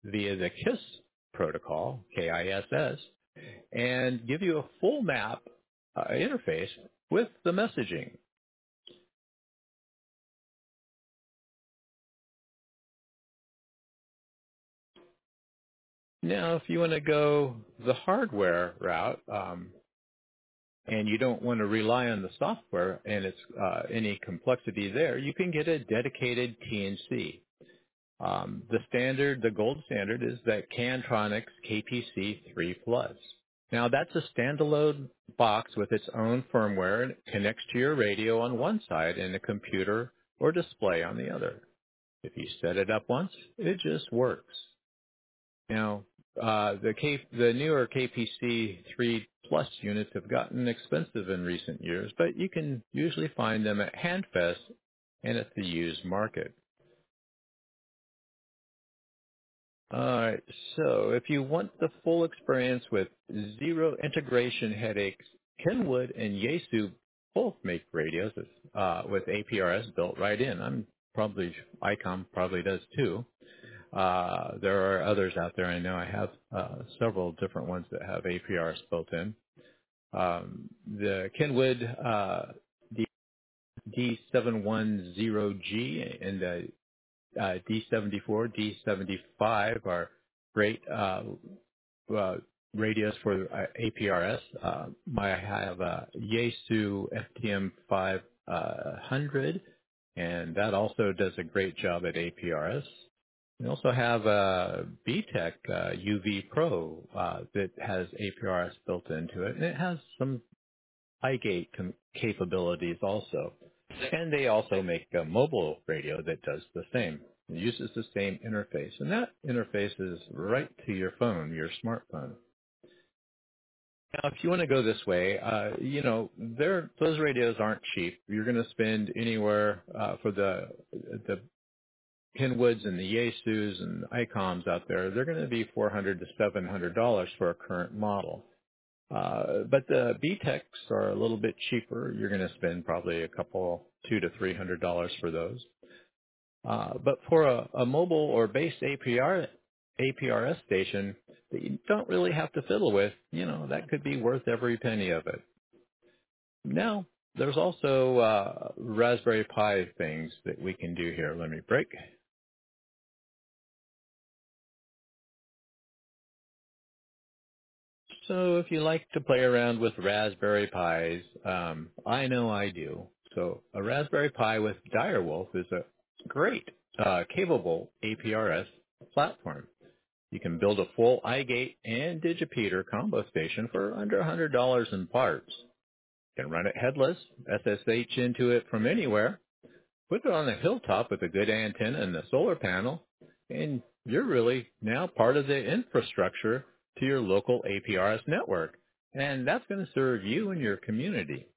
via the KISS protocol, KISS, and give you a full map interface with the messaging. Now, if you want to go the hardware route, and you don't want to rely on the software and its any complexity there, you can get a dedicated TNC. The gold standard is that Cantronics KPC 3 Plus. Now that's a standalone box with its own firmware and it connects to your radio on one side and a computer or display on the other. If you set it up once, it just works. Now, the newer KPC 3 Plus units have gotten expensive in recent years, but you can usually find them at Handfest and at the used market. All right, so if you want the full experience with zero integration headaches, Kenwood and Yaesu both make radios with APRS built right in. ICOM probably does too. There are others out there. I know I have several different ones that have APRS built in. The Kenwood D710G and the D74, D75 are great radios for APRS. I have a Yaesu FTM 500, and that also does a great job at APRS. We also have a BTEC UV Pro that has APRS built into it, and it has some iGate capabilities also. And they also make a mobile radio that does the same. It uses the same interface, and that interface is right to your phone, your smartphone. Now, if you want to go this way, those radios aren't cheap. You're going to spend anywhere for the Kenwoods and the Yaesus and ICOMs out there. They're going to be $400 to $700 for a current model. But the BTECs are a little bit cheaper. You're going to spend probably a couple, $200 to $300 for those. But for a mobile or base APRS station that you don't really have to fiddle with, that could be worth every penny of it. Now, there's also Raspberry Pi things that we can do here. Let me break. So if you like to play around with Raspberry Pis, I know I do. So a Raspberry Pi with Direwolf is a great, capable APRS platform. You can build a full iGate and Digipeater combo station for under $100 in parts. You can run it headless, SSH into it from anywhere, put it on a hilltop with a good antenna and a solar panel, and you're really now part of the infrastructure to your local APRS network. And that's going to serve you and your community.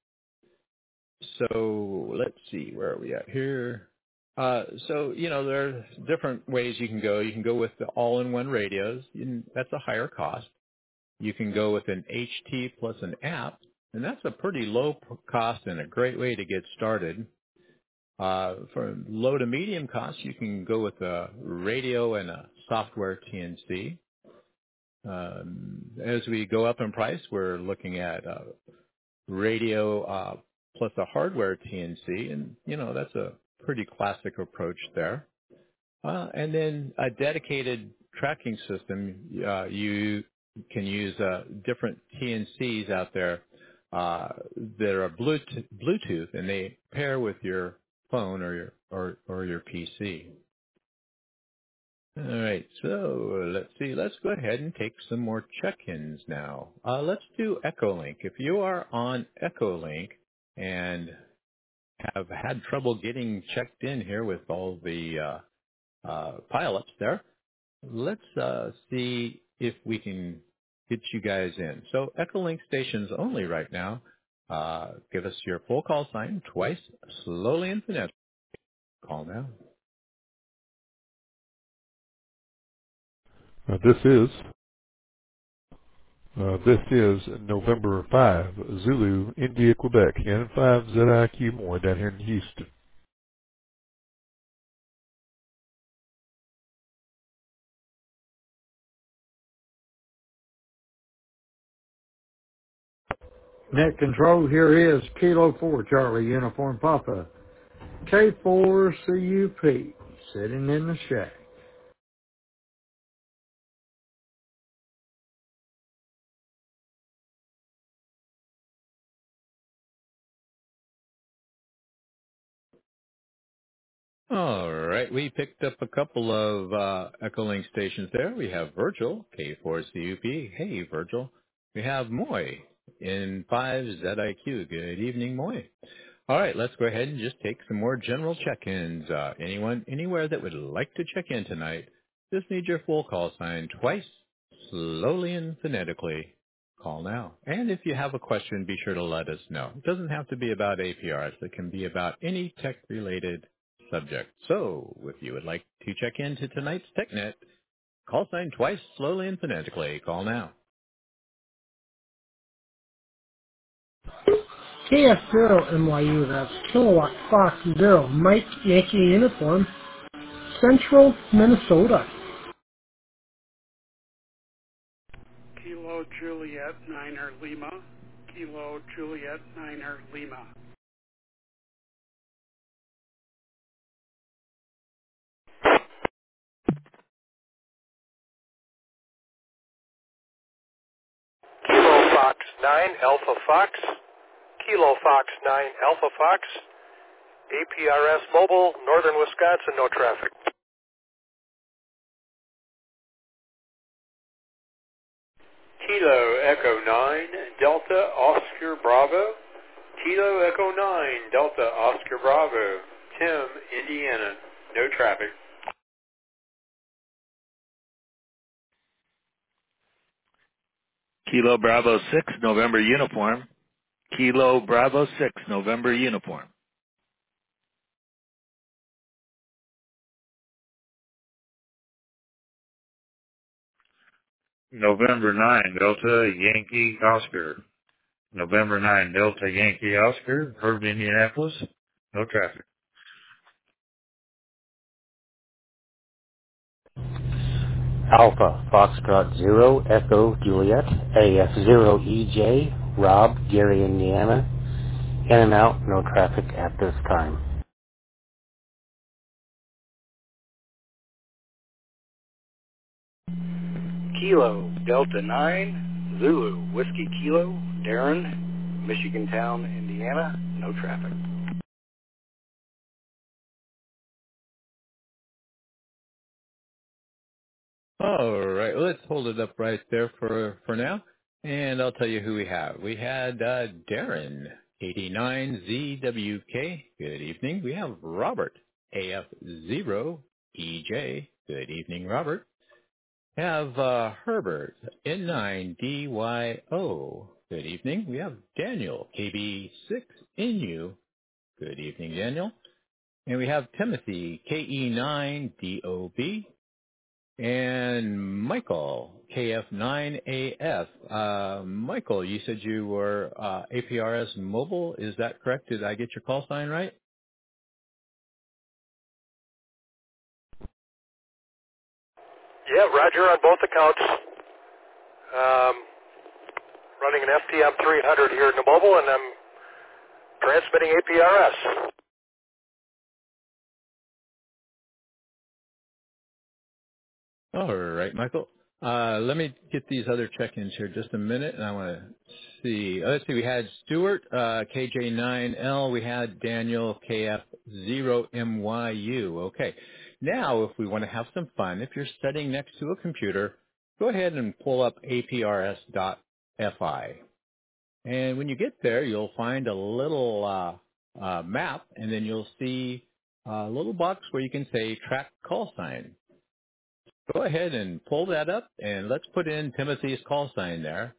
So let's see, where are we at here? There are different ways you can go. You can go with the all-in-one radios. That's a higher cost. You can go with an HT plus an app, and that's a pretty low cost and a great way to get started. For low to medium cost, you can go with a radio and a software TNC. As we go up in price, we're looking at radio plus a hardware TNC, and that's a pretty classic approach there. And then a dedicated tracking system. You can use different TNCs out there that are Bluetooth, and they pair with your phone or your PC. All right, so let's see. Let's go ahead and take some more check-ins now. Let's do Echolink. If you are on Echolink and have had trouble getting checked in here with all the pileups there, let's see if we can get you guys in. So Echolink stations only right now. Give us your full call sign twice, slowly and phonetically. Call now. This is November 5, Zulu, India, Quebec, and 5 ZIQ more down here in Houston. Net control here is Kilo 4 Charlie Uniform Papa. K4 CUP. Sitting in the shack. All right, we picked up a couple of Echolink stations there. We have Virgil, K4CUP. Hey, Virgil. We have Moy in 5ZIQ. Good evening, Moy. All right, let's go ahead and just take some more general check-ins. Anyone, anywhere that would like to check in tonight, just need your full call sign twice, slowly and phonetically. Call now. And if you have a question, be sure to let us know. It doesn't have to be about APRs. It can be about any tech-related subject. So, if you would like to check into tonight's TechNet, call sign twice, slowly and phonetically. Call now. KF0 NYU, that's Kilowatt Fox 0, Mike Yankee Uniform, Central Minnesota. Kilo Juliet Niner Lima. Kilo Juliet Niner Lima. Kilo Fox 9 Alpha Fox. Kilo Fox 9 Alpha Fox. APRS Mobile, Northern Wisconsin, no traffic. Kilo Echo 9 Delta Oscar Bravo. Kilo Echo 9 Delta Oscar Bravo. Tim, Indiana, no traffic. Kilo Bravo 6, November Uniform. Kilo Bravo 6, November Uniform. November 9 Delta Yankee Oscar. November 9 Delta Yankee Oscar, Herb, Indianapolis. No traffic. Alpha Foxtrot 0 Echo Juliet AF0EJ Rob Gary Indiana. In and out, no traffic at this time. Kilo Delta 9 Zulu Whiskey Kilo Darren, Michigan Town, Indiana, no traffic. All right, let's hold it up right there for now, and I'll tell you who we have. We had Darren, 89ZWK. Good evening. We have Robert, AF0EJ. Good evening, Robert. We have Herbert, N9DYO. Good evening. We have Daniel, KB6NU. Good evening, Daniel. And we have Timothy, KE9DOB. And Michael, KF9AF. Michael, you said you were APRS Mobile. Is that correct? Did I get your call sign right? Yeah, Roger on both accounts. Running an FTM 300 here in the mobile, and I'm transmitting APRS. All right, Michael. Let me get these other check-ins here just a minute, and I want to see. Let's see. We had Stuart, KJ9L. We had Daniel, KF0MYU. Okay. Now, if we want to have some fun, if you're sitting next to a computer, go ahead and pull up aprs.fi. And when you get there, you'll find a little map, and then you'll see a little box where you can say track call sign. Go ahead and pull that up, and let's put in Timothy's call sign there,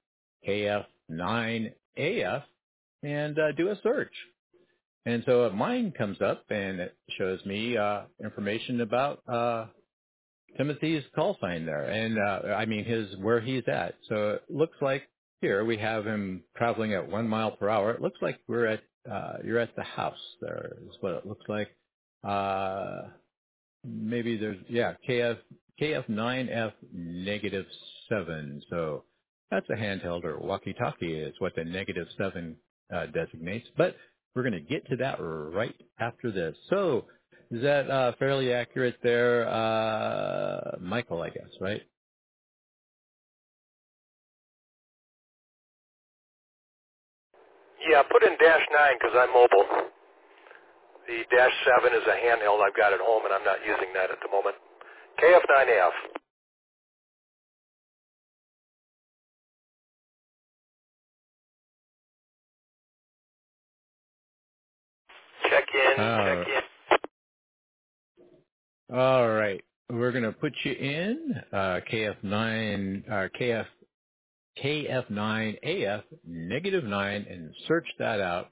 KF9AF, and do a search. And so mine comes up, and it shows me information about Timothy's call sign there, and I mean where he's at. So it looks like here we have him traveling at 1 mile per hour. It looks like you're at the house. There is what it looks like. Maybe there's KF9F -7. So That's a handheld or walkie-talkie is what the -7 designates. But we're going to get to that right after this. So is that fairly accurate there, Michael, I guess, right? Yeah, put in -9 because I'm mobile. The -7 is a handheld I've got at home, and I'm not using that at the moment. KF9AF. Check in. All right. We're going to put you in KF9AF -9 and search that out.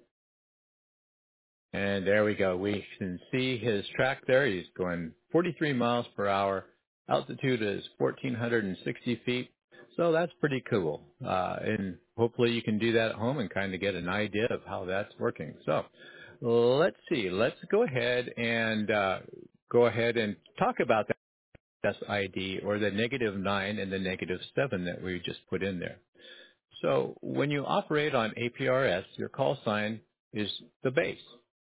And there we go. We can see his track there. He's going 43 miles per hour. Altitude is 1,460 feet. So that's pretty cool. And hopefully you can do that at home and kind of get an idea of how that's working. So let's see. Let's go ahead and talk about that SID or the -9 and the -7 that we just put in there. So when you operate on APRS, your call sign is the base.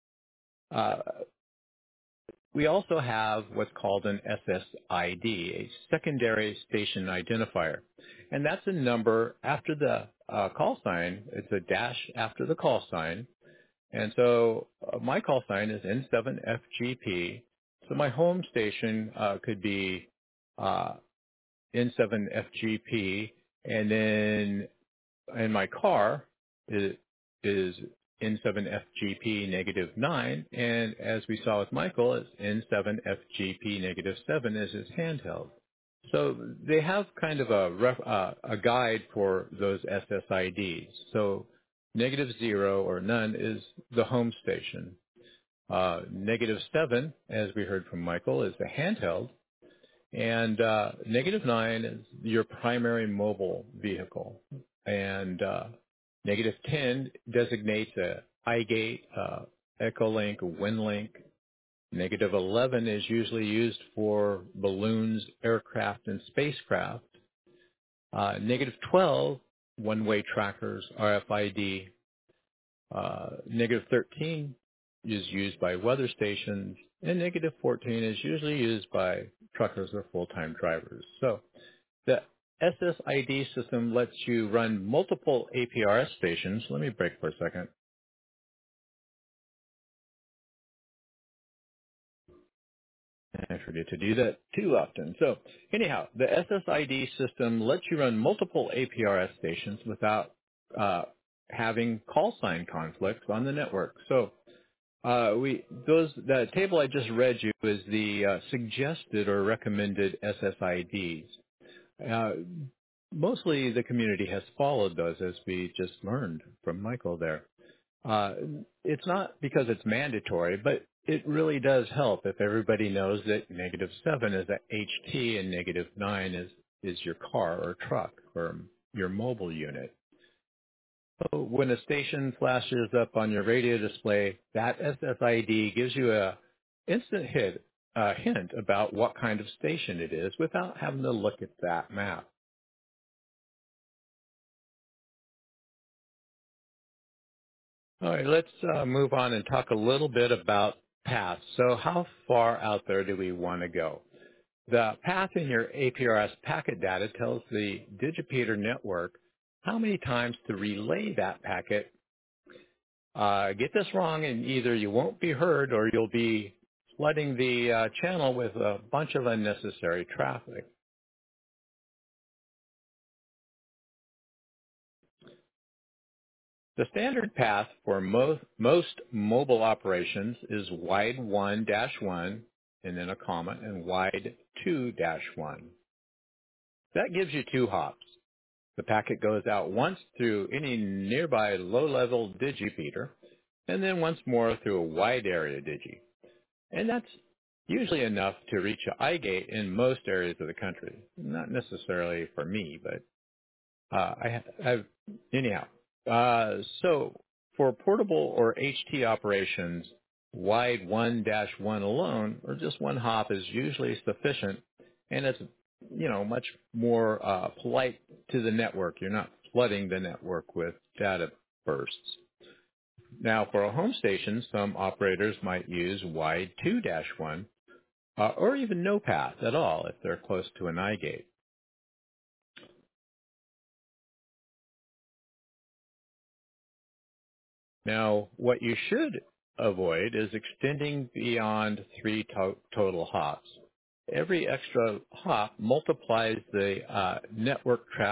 We also have what's called an SSID, a secondary station identifier. And that's a number after the call sign. It's a dash after the call sign. And so my call sign is N7FGP. So my home station could be N7FGP. And then in my car is N7FGP -9, and as we saw with Michael, it's N7FGP -7 as his handheld. So they have kind of a guide for those SSIDs. So -0 or none is the home station. -7, as we heard from Michael, is the handheld. And -9 is your primary mobile vehicle. And -10 designates a iGate, Echolink, WinLink. -11 is usually used for balloons, aircraft, and spacecraft. -12, one-way trackers, RFID. -13 is used by weather stations, and -14 is usually used by truckers or full-time drivers. So the SSID system lets you run multiple APRS stations. Let me break for a second. I forget to do that too often. So anyhow, the SSID system lets you run multiple APRS stations without having call sign conflicts on the network. So the table I just read you is the suggested or recommended SSIDs. Mostly the community has followed those, as we just learned from Michael there. It's not because it's mandatory, but it really does help if everybody knows that -7 is a HT and -9 is your car or truck or your mobile unit. So when a station flashes up on your radio display, that SSID gives you a instant hint about what kind of station it is without having to look at that map. All right, let's move on and talk a little bit about paths. So how far out there do we want to go? The path in your APRS packet data tells the Digipeater network how many times to relay that packet. Get this wrong and either you won't be heard or you'll be flooding the channel with a bunch of unnecessary traffic. The standard path for most mobile operations is wide 1-1 and then a comma and wide 2-1. That gives you 2 hops. The packet goes out once through any nearby low-level digipeater and then once more through a wide area digi. And that's usually enough to reach an iGate in most areas of the country. Not necessarily for me, but anyhow. So for portable or HT operations, wide 1-1 alone, or just 1 hop is usually sufficient, and it's much more polite to the network. You're not flooding the network with data bursts. Now, for a home station, some operators might use wide 2-1 or even no path at all if they're close to an iGate. Now, what you should avoid is extending beyond 3 total hops. Every extra hop multiplies the network traffic